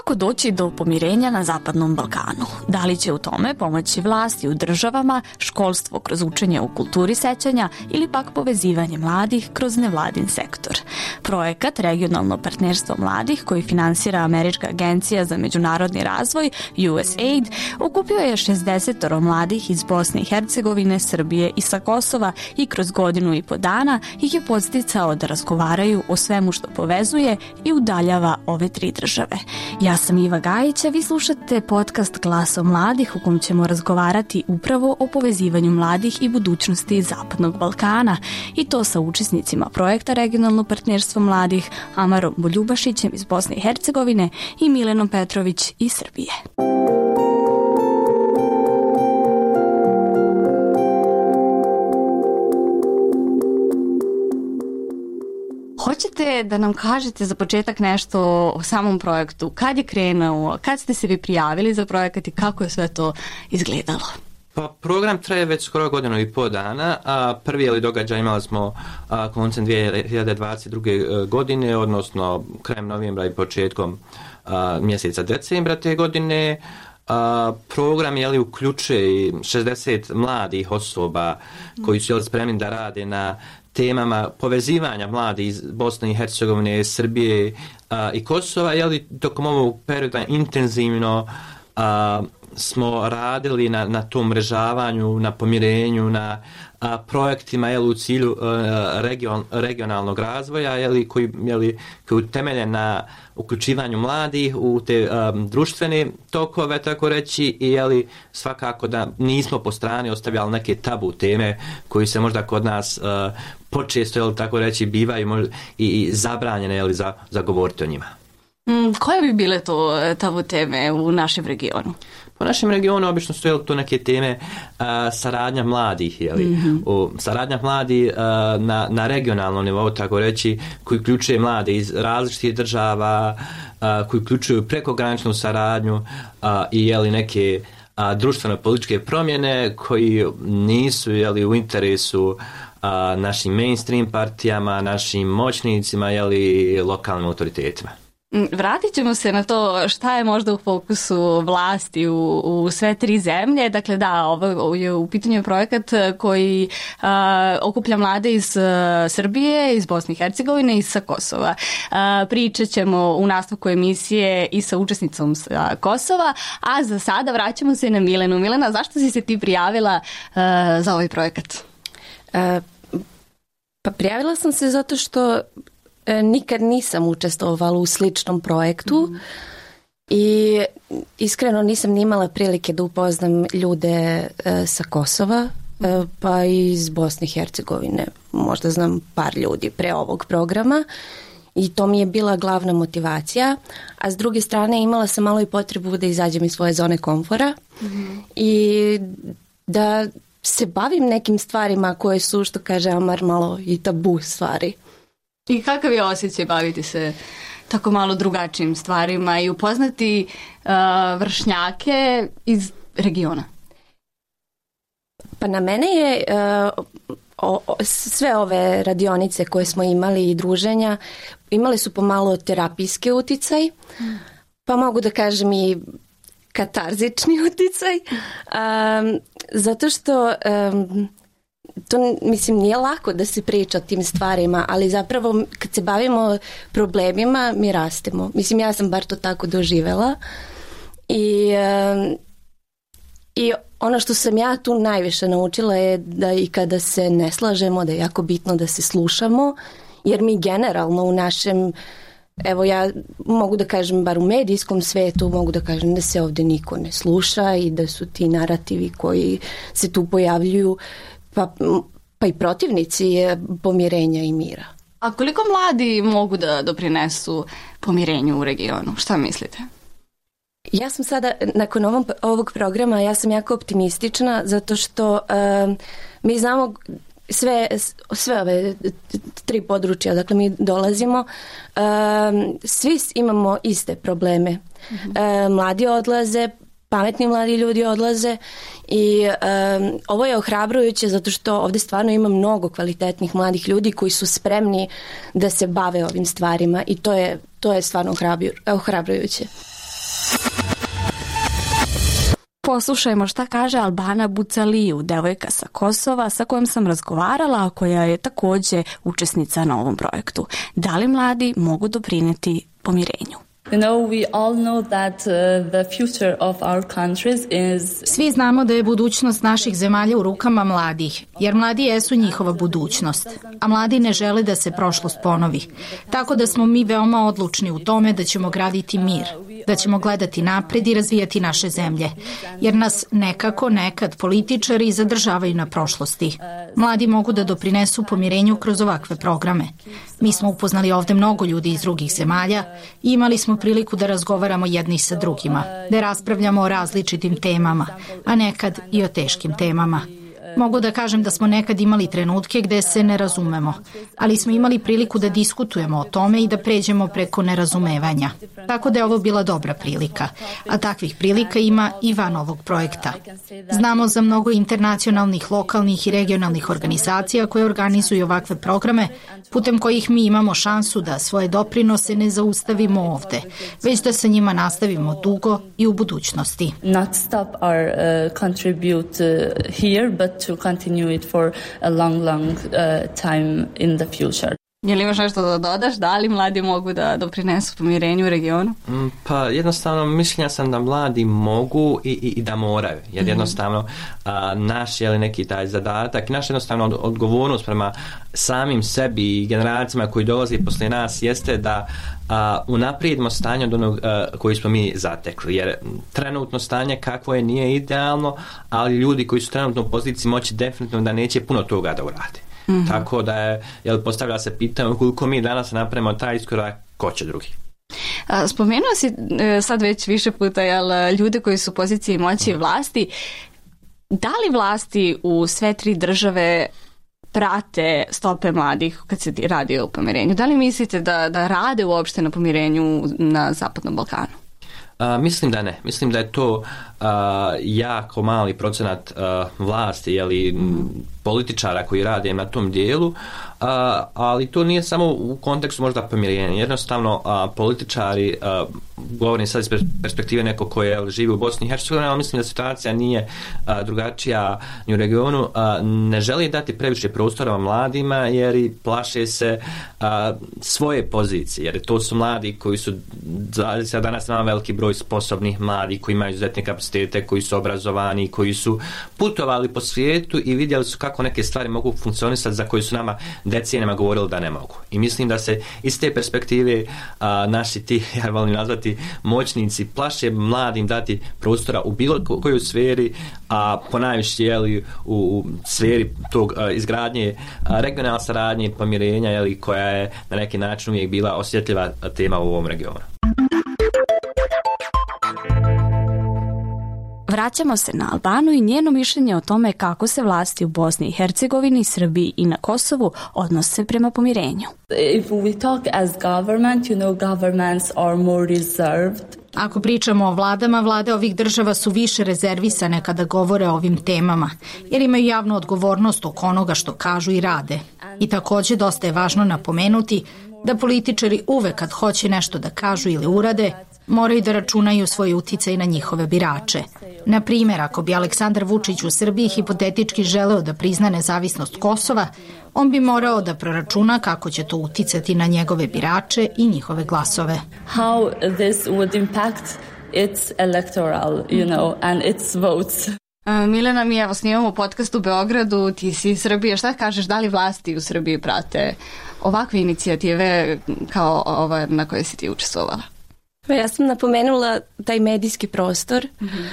Kako doći do pomirenja na Zapadnom Balkanu? Da li će u tome pomoći vlasti u državama, školstvo kroz učenje u kulturi sećanja ili pak povezivanje mladih kroz nevladin sektor? Projekat Regionalno partnerstvo mladih, koji finansira Američka agencija za međunarodni razvoj USAID, okupio je 60 mladih iz Bosne i Hercegovine, Srbije i sa Kosova i kroz godinu i po dana ih je podsticao da razgovaraju o svemu što povezuje i udaljava ove tri države. Ja sam Iva Gajić, a vi slušate podcast Glaso mladih, u kom ćemo razgovarati upravo o povezivanju mladih i budućnosti Zapadnog Balkana, i to sa učesnicima projekta Regionalno partnerstvo mladih, Amarom Boljubašićem iz Bosne i Hercegovine i Milenom Petrović iz Srbije. Hoćete da nam kažete za početak nešto o samom projektu? Kad je krenuo? Kad ste se vi prijavili za projekat i kako je sve to izgledalo? Pa, program traje već skoro godinu i pol dana, a prvi događaj imali smo koncem 2022. godine, odnosno krajem novembra i početkom mjeseca decembra te godine. Program uključuje 60 mladih osoba koji su spremni da rade na temama povezivanja mladih iz Bosne i Hercegovine, Srbije i Kosova. Tokom ovog perioda intenzivno smo radili na tom mrežavanju, na pomirenju, na projektima u cilju regionalnog razvoja koji temelje na uključivanju mladih u te društvene tokove, tako reći, i svakako da nismo po strani ostavljali neke tabu teme koji se možda kod nas počesto, tako reći, bivaju i zabranjene za govoriti o njima. Koje bi bile to tabu teme u našem regionu? Po našem regionu obično su to neke teme saradnja mladih, saradnja mladih na regionalnom nivou, tako reći, koji uključuje mlade iz različitih država, koji uključuju prekograničnu saradnju i neke društveno-političke promjene koji nisu u interesu našim mainstream partijama, našim moćnicima, lokalnim autoritetima. Vratit ćemo se na to šta je možda u fokusu vlasti u sve tri zemlje. Dakle, ovo je u pitanju projekat koji okuplja mlade iz Srbije, iz Bosne i Hercegovine i sa Kosova. Pričat ćemo u nastavku emisije i sa učesnicom sa Kosova, a za sada vraćamo se na Milenu. Milena, zašto si se ti prijavila za ovaj projekat? Pa prijavila sam se zato što nikad nisam učestvovala u sličnom projektu i iskreno nisam ni imala prilike da upoznam ljude sa Kosova, pa i iz Bosne i Hercegovine. Možda znam par ljudi pre ovog programa i to mi je bila glavna motivacija, a s druge strane imala sam malo i potrebu da izađem iz svoje zone komfora i da se bavim nekim stvarima koje su, što kaže Amar, malo i tabu stvari. I kakav je osjećaj baviti se tako malo drugačijim stvarima i upoznati vršnjake iz regiona? Pa na mene je sve ove radionice koje smo imali i druženja imali su pomalo terapijski uticaj, pa mogu da kažem i katarzični uticaj, zato što to, mislim, nije lako da se priča o tim stvarima, ali zapravo kad se bavimo problemima mi rastemo. Mislim, ja sam bar to tako doživela i ono što sam ja tu najviše naučila je da i kada se ne slažemo, da je jako bitno da se slušamo, jer mi generalno u našem, evo ja mogu da kažem bar u medijskom svetu, mogu da kažem da se ovdje niko ne sluša i da su ti narativi koji se tu pojavljuju pa i protivnici pomirenja i mira. A koliko mladi mogu da doprinesu pomirenju u regionu? Šta mislite? Ja sam sada, nakon ovog programa, ja sam jako optimistična zato što mi znamo sve ove tri područja, dakle mi dolazimo, svi imamo iste probleme. Mladi odlaze, pametni mladi ljudi odlaze i ovo je ohrabrujuće zato što ovdje stvarno ima mnogo kvalitetnih mladih ljudi koji su spremni da se bave ovim stvarima i to je stvarno ohrabrujuće. Poslušajmo šta kaže Albana Bucaliju, devojka sa Kosova sa kojom sam razgovarala, a koja je takođe učesnica na ovom projektu. Da li mladi mogu doprineti pomirenju? Svi znamo da je budućnost naših zemalja u rukama mladih, jer mladi jesu njihova budućnost, a mladi ne žele da se prošlost ponovi. Tako da smo mi veoma odlučni u tome da ćemo graditi mir, da ćemo gledati napred i razvijati naše zemlje, jer nas nekad političari zadržavaju na prošlosti. Mladi mogu da doprinesu pomirenju kroz ovakve programe. Mi smo upoznali ovde mnogo ljudi iz drugih zemalja i imali smo priliku da razgovaramo jedni sa drugima, da raspravljamo o različitim temama, a nekad i o teškim temama. Mogu da kažem da smo nekad imali trenutke gde se ne razumemo, ali smo imali priliku da diskutujemo o tome i da pređemo preko nerazumevanja. Tako da je ovo bila dobra prilika, a takvih prilika ima i van ovog projekta. Znamo za mnogo internacionalnih, lokalnih i regionalnih organizacija koje organizuju ovakve programe, putem kojih mi imamo šansu da svoje doprinose ne zaustavimo ovde, već da sa njima nastavimo dugo i u budućnosti. Not stop our contribute here, but to continue it for a long time in the future. Je li imaš nešto da dodaš? Da li mladi mogu da doprinesu pomirenju u regionu? Pa jednostavno mišljenja sam da mladi mogu i da moraju. Jer jednostavno naš je li neki taj zadatak, naša jednostavno odgovornost prema samim sebi i generacijama koji dolaze poslije nas jeste da unaprijedimo stanje od onog koji smo mi zatekli. Jer trenutno stanje kakvo je nije idealno, ali ljudi koji su trenutno u poziciji moći definitivno da neće puno toga da urade. Mm-hmm. Tako da je, postavlja se pitanje koliko mi danas napravimo taj iskorak, ko će drugi. Spomenuo si sad već više puta ljude koji su u poziciji moći i vlasti. Da li vlasti u sve tri države prate stope mladih kad se radi o pomirenju? Da li mislite da rade uopšte na pomirenju na Zapadnom Balkanu? Mislim da ne. Mislim da je to jako mali procenat vlasti, političara koji rade na tom dijelu, ali to nije samo u kontekstu možda pomirenja. Jednostavno političari, govorim sad iz perspektive neko koje živi u Bosni i Hercegovini, ali mislim da situacija nije drugačija ni u regionu, ne želi dati previše prostora mladima jer i plaše se svoje pozicije, jer to su mladi koji su, danas imamo veliki broj sposobnih mladih koji imaju izuzetne kapacitete, koji su obrazovani, koji su putovali po svijetu i vidjeli su kako neke stvari mogu funkcionisati za koje su nama decenijama govorili da ne mogu. I mislim da se iz te perspektive naši ti, ja volim nazvati, moćnici plaše mladim dati prostora u bilo kojoj sferi, a ponajviše u sferi tog izgradnje regionalne saradnje i pomirenja koja je na neki način uvijek bila osjetljiva tema u ovom regionu. Vraćamo se na Albanu i njeno mišljenje o tome kako se vlasti u Bosni i Hercegovini, Srbiji i na Kosovu odnose prema pomirenju. If we talk as government, governments are more reserved. Ako pričamo o vladama, vlade ovih država su više rezervisane kada govore o ovim temama, jer imaju javnu odgovornost oko onoga što kažu i rade. I takođe dosta je važno napomenuti da političari uvek kad hoće nešto da kažu ili urade, moraju da računaju svoj uticaj na njihove birače. Na primjer, ako bi Aleksandar Vučić u Srbiji hipotetički želeo da prizna nezavisnost Kosova, on bi morao da proračuna kako će to uticati na njegove birače i njihove glasove. How this would impact its electoral, and its votes. Milena, mi evo snimamo podcast u Beogradu, ti si iz Srbije, šta kažeš, da li vlasti u Srbiji prate ovakve inicijative kao ova na kojoj si ti učestvovala? Ja sam napomenula taj medijski prostor. Mm-hmm.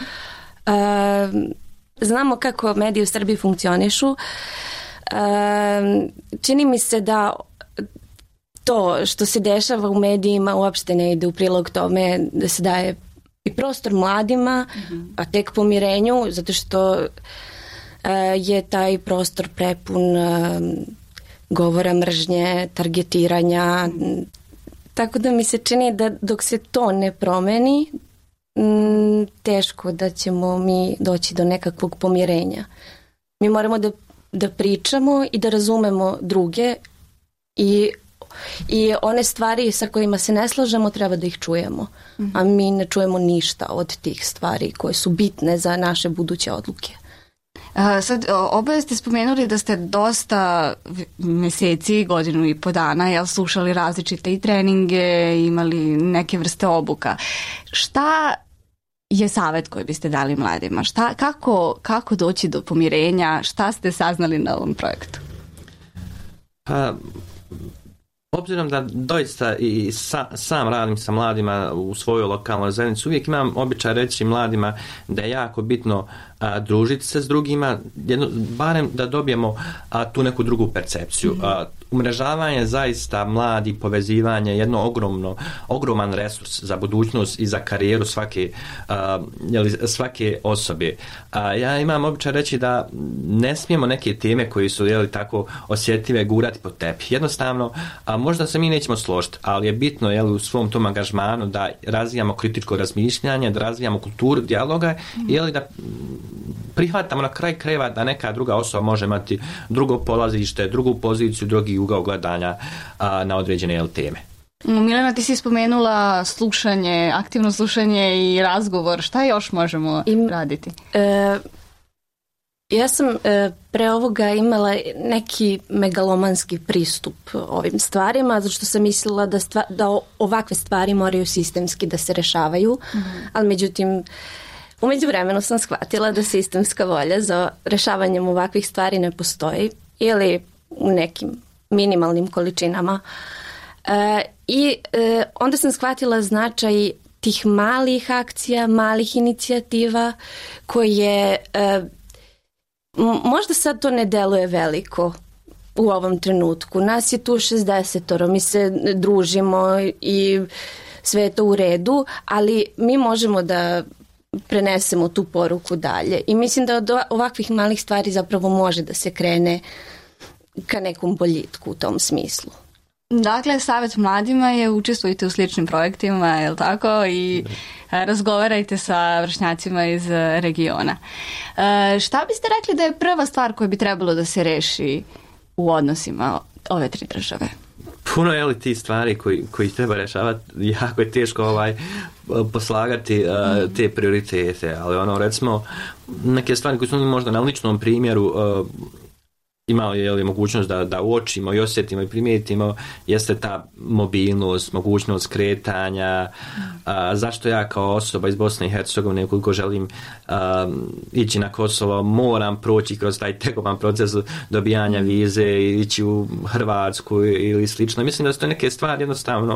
Znamo kako mediji u Srbiji funkcionišu. Čini mi se da to što se dešava u medijima uopšte ne ide u prilog tome da se daje i prostor mladima, a tek pomirenju, zato što je taj prostor prepun govora mržnje, targetiranja. Tako da mi se čini da dok se to ne promeni, teško da ćemo mi doći do nekakvog pomirenja. Mi moramo da pričamo i da razumemo druge i I one stvari sa kojima se ne slažemo treba da ih čujemo, a mi ne čujemo ništa od tih stvari koje su bitne za naše buduće odluke. Sad, oboje ste spomenuli da ste dosta meseci, godinu i po dana, slušali različite i treninge, imali neke vrste obuka. Šta je savjet koji biste dali mladima? Kako doći do pomirenja? Šta ste saznali na ovom projektu? Pa, obzirom da doista i sam radim sa mladima u svojoj lokalnoj zajednici, uvijek imam običaj reći mladima da je jako bitno družiti se s drugima, barem da dobijemo tu neku drugu percepciju. Umrežavanje zaista mladi, povezivanje je jedno ogroman resurs za budućnost i za karijeru svake osobe. Ja imam običaj reći da ne smijemo neke teme koji su tako osjetljive gurati pod tepih. Jednostavno, možda se mi nećemo složiti, ali je bitno u svom tom angažmanu da razvijamo kritičko razmišljanje, da razvijamo kulturu dijaloga i da prihvatamo na kraj krajeva da neka druga osoba može imati drugo polazište, drugu poziciju, drugi ugao gledanja na određene teme. Milena, ti si spomenula slušanje, aktivno slušanje i razgovor. Šta još možemo raditi? Ja sam pre ovoga imala neki megalomanski pristup ovim stvarima, zato što sam mislila da ovakve stvari moraju sistemski da se rešavaju, ali međutim u međuvremenu sam shvatila da sistemska volja za rešavanjem ovakvih stvari ne postoji ili u nekim minimalnim količinama. I onda sam shvatila značaj tih malih akcija, malih inicijativa koje možda sad to ne deluje veliko u ovom trenutku. Nas je tu 60, mi se družimo i sve je to u redu, ali mi možemo da prenesemo tu poruku dalje. I mislim da od ovakvih malih stvari zapravo može da se krene ka nekom boljitku u tom smislu. Dakle, savjet mladima je učestvujte u sličnim projektima, je li tako? I razgovarajte sa vršnjacima iz regiona. Šta biste rekli da je prva stvar koja bi trebalo da se reši u odnosima ove tri države? Puno je li ti stvari koji treba rešavati, jako je teško poslagati te prioritete, ali recimo neke stvari koje su možda na ličnom primjeru imali mogućnost da uočimo i osjetimo i primijetimo, jeste ta mobilnost, mogućnost kretanja, zašto ja kao osoba iz Bosne i Hercegovine, ukoliko želim ići na Kosovo, moram proći kroz taj tegoban proces dobijanja vize i ići u Hrvatsku ili slično. Mislim da su to neke stvari jednostavno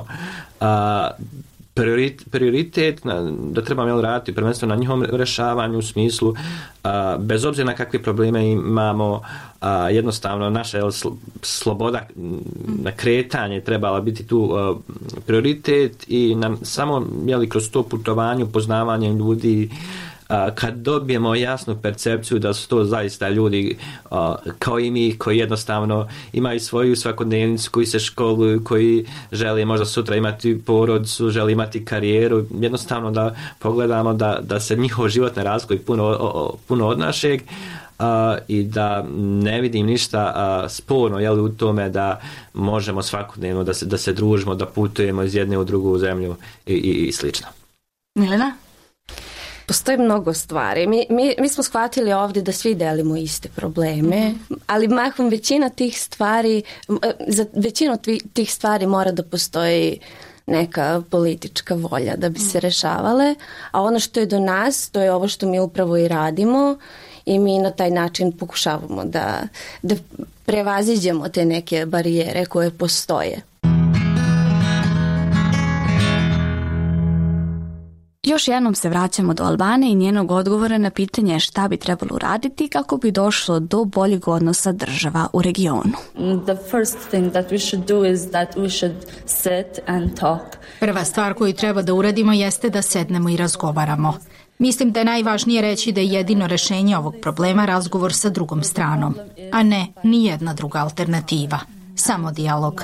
prioritet da trebamo raditi prvenstveno na njihovom rešavanju u smislu bez obzira na kakve probleme imamo, jednostavno naša sloboda na kretanje trebala biti tu prioritet i samo kroz to putovanje, upoznavanje ljudi, kad dobijemo jasnu percepciju da su to zaista ljudi kao i mi, koji jednostavno imaju svoju svakodnevnicu, koji se školuju, koji žele možda sutra imati porodicu, žele imati karijeru, jednostavno da pogledamo da se njihov život ne razlikuje puno od našeg, i da ne vidim ništa sporno u tome da možemo svakodnevno da se družimo, da putujemo iz jedne u drugu zemlju i slično. Milena? Postoji mnogo stvari. Mi smo shvatili ovdje da svi delimo iste probleme, ali mahom većina tih stvari, za većinu tih stvari mora da postoji neka politička volja da bi se rešavale, a ono što je do nas, to je ovo što mi upravo i radimo i mi na taj način pokušavamo da prevaziđemo te neke barijere koje postoje. Još jednom se vraćamo do Albanije i njenog odgovora na pitanje šta bi trebalo uraditi kako bi došlo do boljeg odnosa država u regionu. Prva stvar koju treba da uradimo jeste da sednemo i razgovaramo. Mislim da je najvažnije reći da je jedino rešenje ovog problema razgovor sa drugom stranom, a ne ni jedna druga alternativa. Samo dijalog.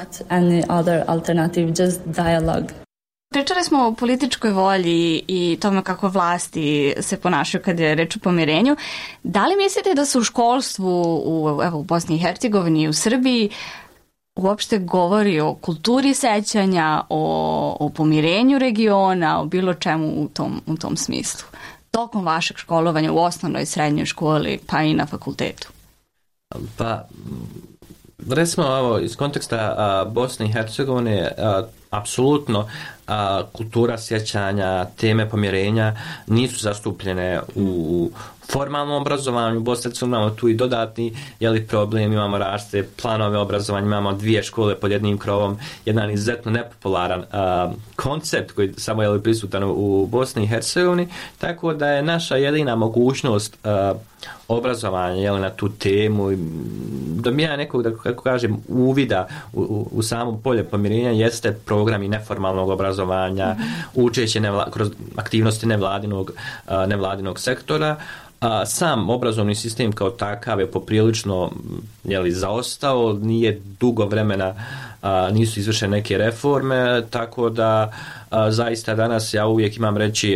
Pričali smo o političkoj volji i tome kako vlasti se ponašaju kad je reč o pomirenju. Da li mislite da se u školstvu u Bosni i Hercegovini i u Srbiji uopšte govori o kulturi sećanja, o pomirenju regiona, o bilo čemu u tom smislu? Tokom vašeg školovanja u osnovnoj, srednjoj školi, pa i na fakultetu? Pa, recimo ovo, iz konteksta Bosne i Hercegovine, apsolutno kultura sjećanja, teme pomirenja nisu zastupljene u formalnom obrazovanju. U Bosni imamo tu i dodatni problem, imamo različite planove obrazovanja, imamo 2 škole pod jednim krovom, jedan izuzetno nepopularan koncept koji samo je prisutan u Bosni i Hercegovini, tako da je naša jedina mogućnost obrazovanja na tu temu, dobijanja nekog, da kako kažem, uvida u samo polje pomirenja jeste programi neformalnog obrazovanja, učeće kroz aktivnosti nevladinog sektora. Sam obrazovni sistem kao takav je poprilično zaostao, nije dugo vremena, nisu izvršene neke reforme, tako da zaista danas ja uvijek imam reći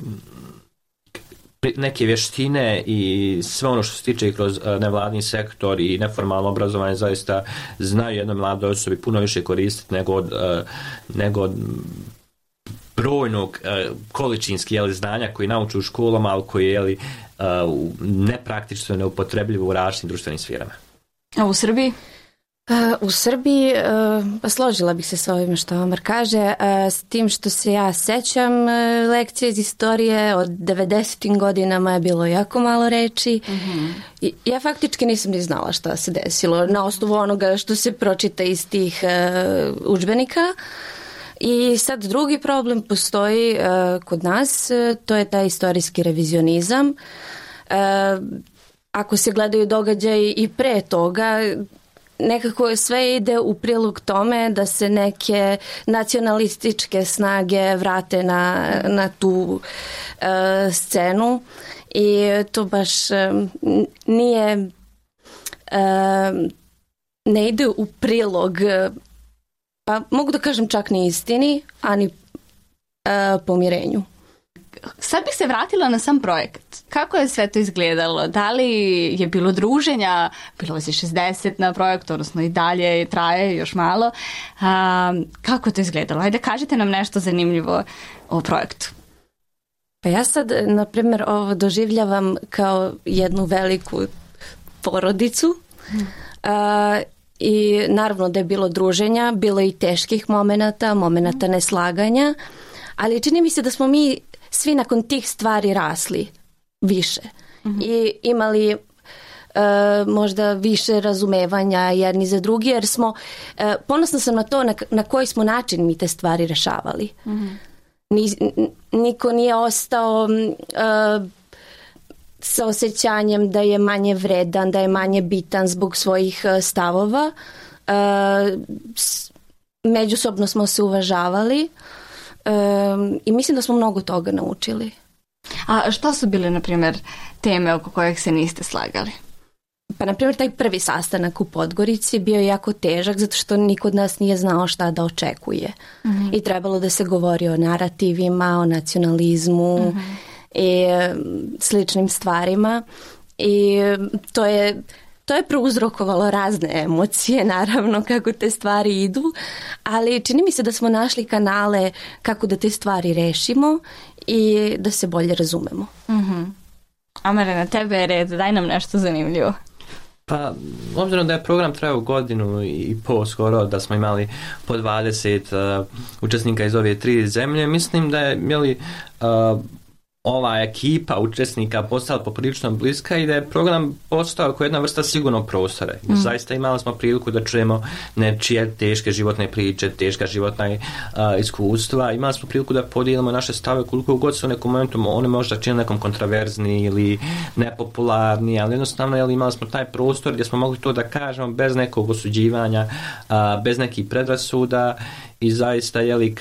neke vještine i sve ono što se tiče kroz nevladni sektor i neformalno obrazovanje zaista znaju jednoj mladoj osobi puno više koristiti nego od brojnog količinski znanja koji nauče u školama, ali koji je nepraktično neupotrebljivo u različitim društvenim sferama. A u Srbiji? U Srbiji složila bih se s ovim što Omar kaže, s tim što se ja sećam lekcije iz istorije od 90. godinama je bilo jako malo reči. Ja faktički nisam ni znala šta se desilo na osnovu onoga što se pročita iz tih udžbenika. I sad drugi problem postoji kod nas, to je taj istorijski revizionizam. Ako se gledaju događaji i pre toga, nekako sve ide u prilog tome da se neke nacionalističke snage vrate na tu scenu i to baš nije, ne ide u prilog, pa mogu da kažem čak ni istini, a ni pomirenju. Sad bih se vratila na sam projekat. Kako je sve to izgledalo? Da li je bilo druženja? Bilo je 60 na projektu, odnosno i dalje traje još malo. Kako je to izgledalo? Ajde, kažite nam nešto zanimljivo o projektu. Pa ja sad, na primjer, ovo doživljavam kao jednu veliku porodicu. I naravno da je bilo druženja, bilo i teških momenata neslaganja, ali čini mi se da smo mi svi nakon tih stvari rasli više i imali možda više razumevanja jedni za drugi, jer smo, ponosna sam na to na koji smo način mi te stvari rešavali. Niko nije ostao sa osjećanjem da je manje vredan, da je manje bitan zbog svojih stavova. Međusobno smo se uvažavali i mislim da smo mnogo toga naučili. A što su bile, na primjer, teme oko kojih se niste slagali? Pa, na primjer, taj prvi sastanak u Podgorici bio je jako težak zato što niko od nas nije znao šta da očekuje. I trebalo da se govori o narativima, o nacionalizmu i sličnim stvarima. I to je prouzrokovalo razne emocije, naravno, kako te stvari idu, ali čini mi se da smo našli kanale kako da te stvari rešimo i da se bolje razumemo. Amare, na tebe je red, daj nam nešto zanimljivo. Pa, obzirom da je program trajao 1.5 godina skoro, da smo imali po 20 učesnika iz ove 3 zemlje, mislim da je ova ekipa učesnika postala poprilično bliska i da je program postao kao jedna vrsta sigurnog prostora. Zaista imali smo priliku da čujemo nečije teške životne priče, teška životna iskustva. Imali smo priliku da podijelimo naše stave koliko god se u nekom momentu one možda čini nekom kontraverzni ili nepopularni, ali jednostavno imali smo taj prostor gdje smo mogli to da kažemo bez nekog osuđivanja, bez nekih predrasuda i zaista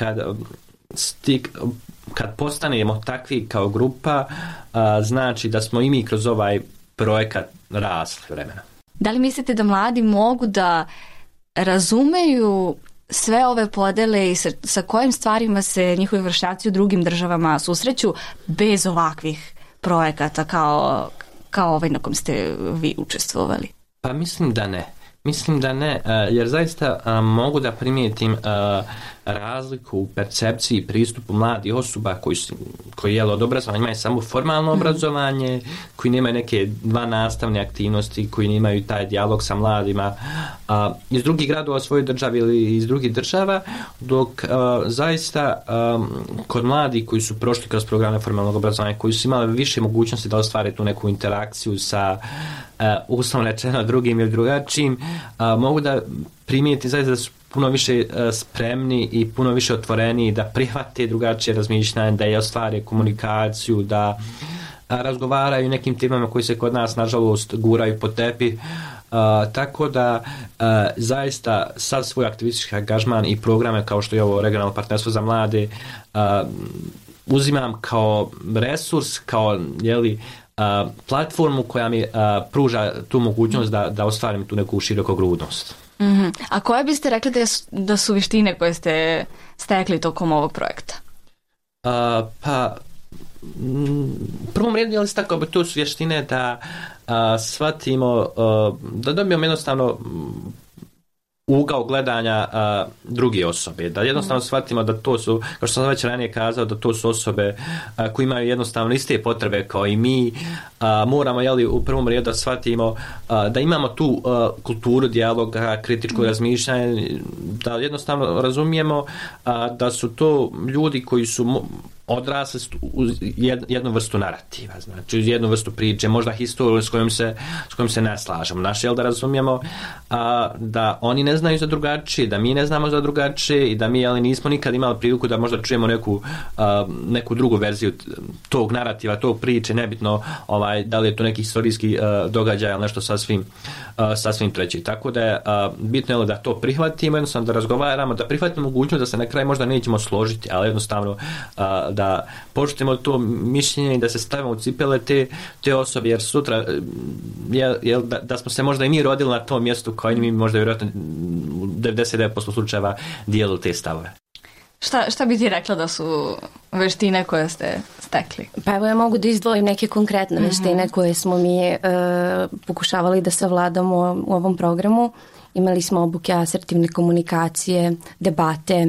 kad postanemo takvi kao grupa, znači da smo i mi kroz ovaj projekat rasli vremena. Da li mislite da mladi mogu da razumeju sve ove podele i sa kojim stvarima se njihovi vršnjaci u drugim državama susreću bez ovakvih projekata kao ovaj na kom ste vi učestvovali? Pa mislim da ne. Mislim da ne, jer zaista mogu da primijetim razliku u percepciji i pristupu mladih osoba koji jel od obrazovanja imaju samo formalno obrazovanje, koji nemaju neke dva nastavne aktivnosti, koji nemaju taj dijalog sa mladima iz drugih gradova svoje države ili iz drugih država, dok zaista kod mladih koji su prošli kroz programe formalnog obrazovanja, koji su imali više mogućnosti da ostvare tu neku interakciju sa uslovno rečeno drugim ili drugačijim, mogu da primijeti zaista da su puno više spremni i puno više otvoreni da prihvate drugačije razmišljanje, da je ostvare komunikaciju, da razgovaraju nekim temama koji se kod nas nažalost guraju po tepih. Tako da zaista sad svoj aktivistički angažman i programe kao što je ovo regionalno partnerstvo za mlade uzimam kao resurs, kao platformu koja mi pruža tu mogućnost da ostvarim tu neku širokogrudnost. Mm-hmm. A koje biste rekli da su vještine koje ste stekli tokom ovog projekta? Pa u prvom redu tako bi to su vještine da shvatimo, da dobijemo jednostavno ugao gledanja druge osobe, da jednostavno shvatimo da to su, kao što sam već ranije kazao, da to su osobe koji imaju jednostavno iste potrebe kao i mi. Moramo u prvom redu da shvatimo da imamo tu kulturu dijaloga, kritičko razmišljanje, da jednostavno razumijemo da su to ljudi koji su odrasli uz jednu vrstu narativa, znači uz jednu vrstu priče, možda historiju s kojom se ne slažemo. Naš da razumijemo da oni ne znaju za drugačije, da mi ne znamo za drugačije i da mi nismo nikad imali priliku da možda čujemo neku drugu verziju tog narativa, tog priče, nebitno da li je to neki historijski događaj ili nešto sasvim treći. Tako da je bitno da to prihvatimo, jednostavno da razgovaramo, da prihvatimo mogućnost da se na kraju možda nećemo složiti, ali jednostavno da poštujemo to mišljenje i da se stavimo u cipele te osobe, jer sutra da smo se možda i mi rodili na tom mjestu kao i mi možda vjerojatno u 99% slučajeva dijelili te stavove. Šta bi ti rekla da su veštine koje ste stekli? Pa evo ja mogu da izdvojim neke konkretne veštine koje smo mi pokušavali da savladamo u ovom programu. Imali smo obuke asertivne komunikacije, debate.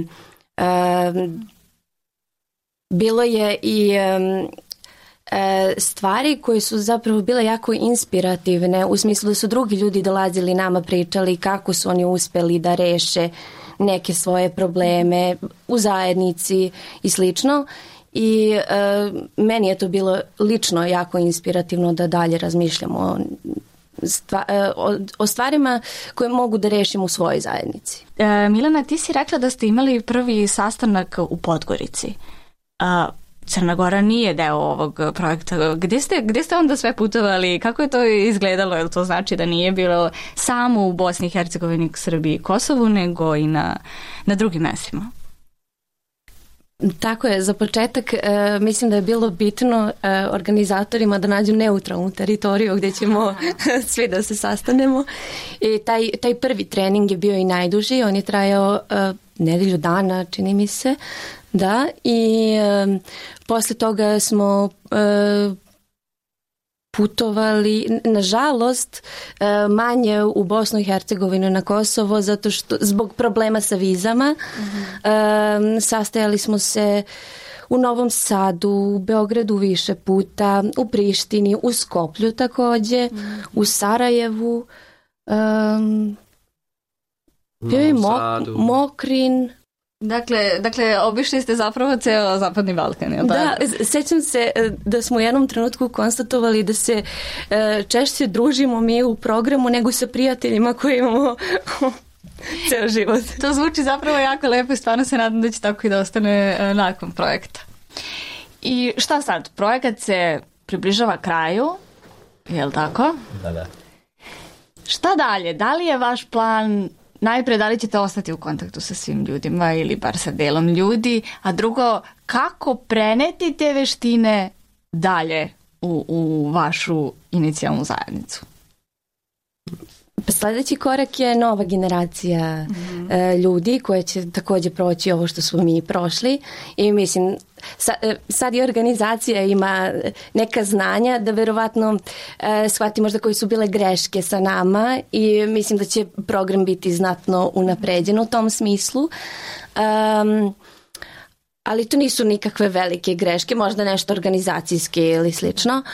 Bilo je i stvari koje su zapravo bile jako inspirativne, u smislu da su drugi ljudi dolazili nama, pričali kako su oni uspjeli da reše neke svoje probleme u zajednici i slično. I meni je to bilo lično jako inspirativno da dalje razmišljamo o stvarima koje mogu da rešim u svojoj zajednici. Milena, ti si rekla da ste imali prvi sastanak u Podgorici. Crna Gora nije deo ovog projekta. Gdje ste onda sve putovali? Kako je to izgledalo? Jel to znači da nije bilo samo u Bosni i Hercegovini, Srbiji i Kosovu, nego i na drugim mjestima? Tako je, za početak mislim da je bilo bitno organizatorima da nađu neutralnu teritoriju gdje ćemo svi da se sastanemo. I taj prvi trening je bio i najduži, on je trajao nedelju dana, čini mi se. Da, i posle toga smo putovali, nažalost, manje u Bosnu i Hercegovinu, na Kosovo, zato što zbog problema sa vizama. Sastajali smo se u Novom Sadu, u Beogradu više puta, u Prištini, u Skoplju također, u Sarajevu, bio je Mokrin. Dakle, obišli ste zapravo ceo Zapadni Balkan, jel' da? Da, sećam se da smo u jednom trenutku konstatovali da se češće družimo mi u programu nego sa prijateljima koji imamo ceo život. To zvuči zapravo jako lepo i stvarno se nadam da će tako i da ostane nakon projekta. I šta sad? Projekat se približava kraju, jel' tako? Da. Šta dalje? Da li je vaš plan... Najprije, da li ćete ostati u kontaktu sa svim ljudima ili bar sa delom ljudi, a drugo, kako preneti te veštine dalje u vašu inicijalnu zajednicu? Sledeći korak je nova generacija ljudi koja će također proći ovo što smo mi prošli i mislim sad i organizacija ima neka znanja da verovatno shvati možda koji su bile greške sa nama i mislim da će program biti znatno unapređen u tom smislu. Ali to nisu nikakve velike greške, možda nešto organizacijske ili slično.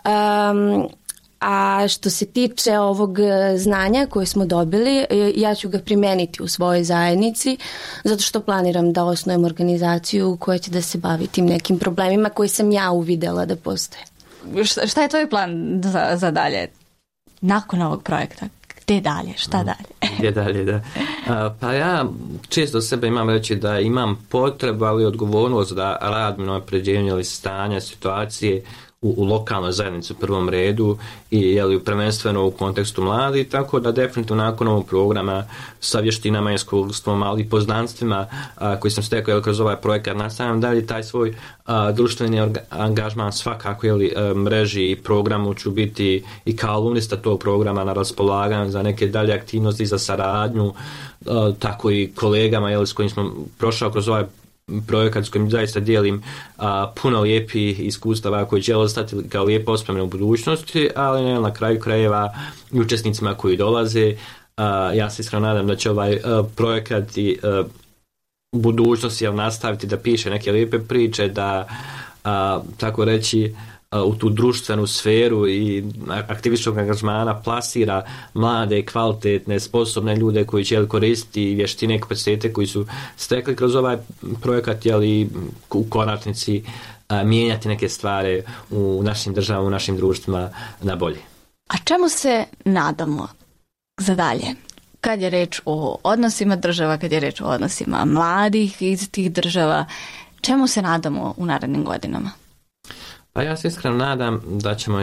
A što se tiče ovog znanja koje smo dobili, ja ću ga primeniti u svojoj zajednici, zato što planiram da osnujem organizaciju koja će da se bavi tim nekim problemima koji sam ja uvidela da postoje. Šta je tvoj plan za dalje? Nakon ovog projekta? Gde dalje? Šta dalje? Gde dalje, da. Pa ja često sebe imam reći da imam potrebu, ali odgovornost da radim na unapređenju stanja, situacije u lokalnoj zajednici u prvom redu i prvenstveno u kontekstu mladih, tako da definitivno nakon ovog programa sa vještinama i iskustvom, ali i poznanstvima koji sam stekao kroz ovaj projekat nastavljam dalje taj svoj društveni angažman svakako mreži i programu ću biti i kao alumnista tog programa na raspolaganju za neke dalje aktivnosti, za saradnju, tako i kolegama s kojim smo prošao kroz ovaj projekat s kojim zaista dijelim puno lijepih iskustava koji će ostati kao lijepo ospomene u budućnosti, ali na kraju krajeva i učesnicima koji dolaze. Ja se iskreno nadam da će ovaj projekat i u budućnosti nastaviti da piše neke lijepe priče, da tako reći u tu društvenu sferu i aktivističkog angažmana plasira mlade, kvalitetne, sposobne ljude koji će koristiti vještine i kapacitete koji su stekli kroz ovaj projekat, u konačnici mijenjati neke stvari u našim državama, u našim društvima na bolje. A čemu se nadamo za dalje? Kad je reč o odnosima država, kad je reč o odnosima mladih iz tih država, čemu se nadamo u narednim godinama? Pa ja se iskreno nadam da ćemo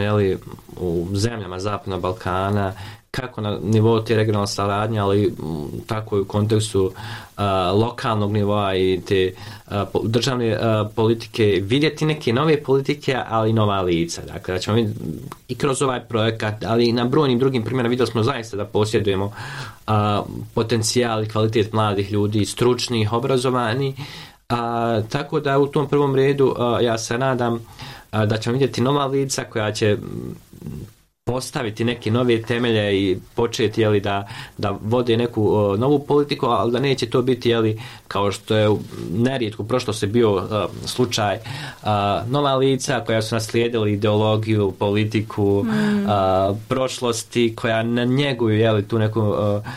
u zemljama Zapadnog Balkana, kako na nivou te regionalne saradnje, ali tako i u kontekstu lokalnog nivoa i te državne politike vidjeti neke nove politike, ali i nova lica. Dakle, da ćemo vidjeti i kroz ovaj projekat, ali i na brojnim drugim primjerima vidjeli smo zaista da posjedujemo potencijal i kvalitet mladih ljudi, stručnih, obrazovanih. Tako da u tom prvom redu ja se nadam da ćemo vidjeti nova lica koja će postaviti neke nove temelje i početi da vode neku novu politiku, ali da neće to biti kao što je nerijetko prošlo se bio slučaj nova lica koja su naslijedili ideologiju, politiku prošlosti, koja njeguju tu neku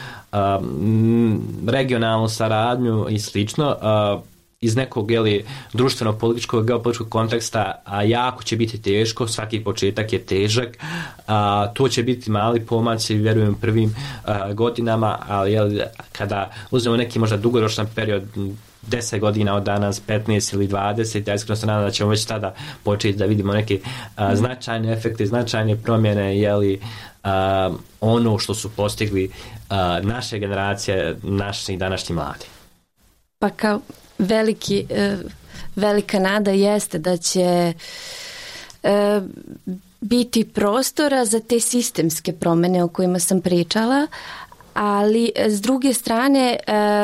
regionalnu saradnju i slično, iz nekog društveno političkog geopolitičkog konteksta, a jako će biti teško, svaki početak je težak, to će biti mali pomaci, vjerujem, prvim godinama, ali kada uzmemo neki možda dugoročan period, 10 godina od danas, 15 ili 20, ja iskreno se nadam da ćemo već tada početi da vidimo neke značajne efekte, značajne promjene, ono što su postigli naše generacije, naši današnji mladi. Pa kao velika nada jeste da će biti prostora za te sistemske promjene o kojima sam pričala, ali s druge strane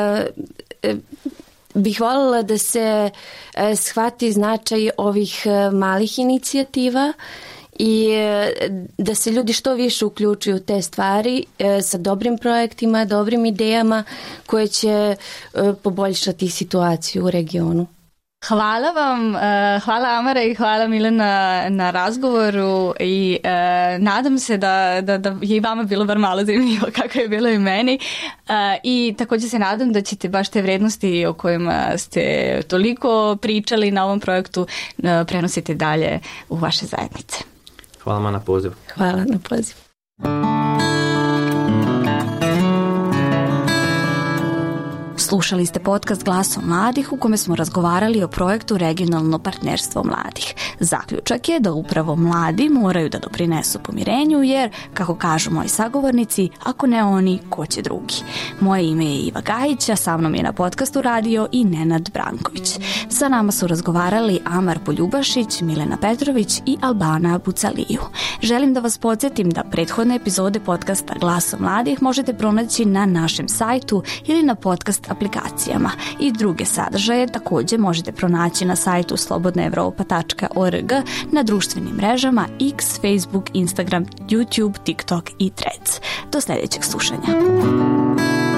bih voljela da se shvati značaj ovih malih inicijativa i da se ljudi što više uključuju u te stvari sa dobrim projektima, dobrim idejama koje će poboljšati situaciju u regionu. Hvala vam, hvala Amara i hvala Milena na razgovoru i nadam se da je i vama bilo bar malo zanimljivo kako je bilo i meni i također se nadam da ćete baš te vrednosti o kojima ste toliko pričali na ovom projektu prenositi dalje u vaše zajednice. Hvala vam na pozivu. Hvala na pozivu. Slušali ste podcast Glasom mladih u kome smo razgovarali o projektu Regionalno partnerstvo mladih. Zaključak je da upravo mladi moraju da doprinesu pomirenju jer, kako kažu moji sagovornici, ako ne oni, ko će drugi. Moje ime je Iva Gajić, a sa mnom je na podcastu radio i Nenad Branković. Sa nama su razgovarali Amar Poljubašić, Milena Petrović i Albana Bucaliju. Želim da vas podsjetim da prethodne epizode podcasta Glasom mladih možete pronaći na našem sajtu ili na podcast aplikacijama. I druge sadržaje također možete pronaći na sajtu slobodnaevropa.org, na društvenim mrežama X, Facebook, Instagram, YouTube, TikTok i Threads. Do sljedećeg slušanja.